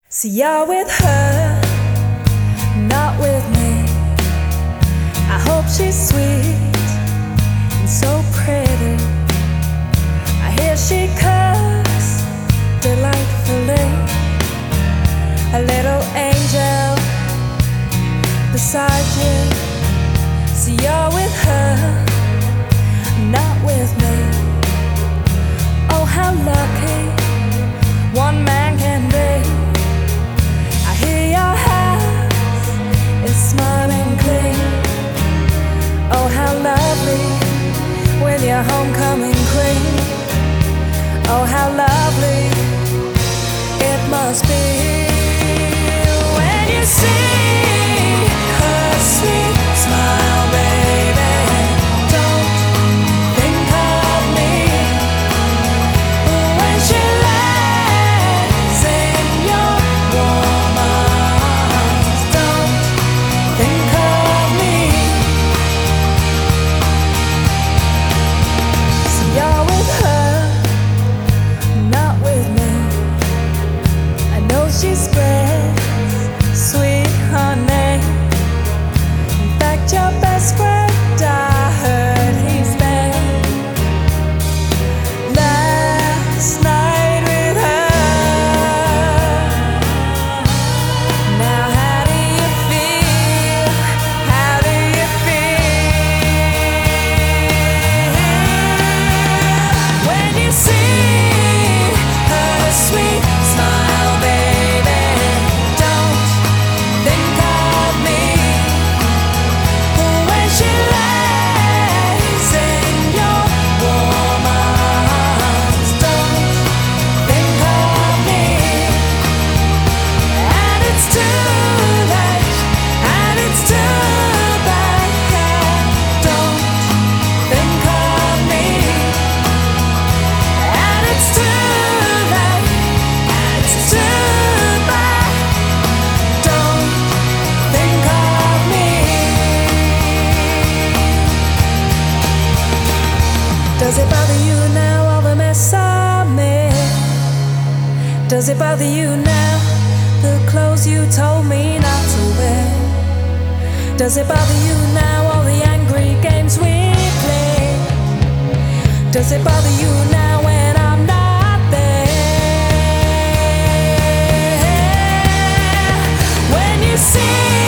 See, you're with her, not with me. I hope she's sweet and so pretty. I hear she cooks delightfully. A little angel beside you. See, you're with her, not with me. Oh, how lucky one man can be. I hear your house is smiling clean. Oh, how lovely with your homecoming queen. Oh, how lovely it must be when you see her sweet smile, baby. Don't think of me when she lays in your warm arms. Don't think of me. See, you're with her, not with me. I know she spreads sweet honey. In fact, your best friend, I heard he's there last night with her. Now, how do you feel? How do you feel when you see her sweet smile, baby? Don't think of me when she lays in your warm arms. Don't think of me, and it's too late, and it's too bad. Don't think of me, and it's too late, and it's too bad. Don't think of me. Does it bother you now, all the mess I made? Does it bother you now, the clothes you told me not to wear? Does it bother you now, all the angry games we play? Does it bother you now when I'm not there? When you see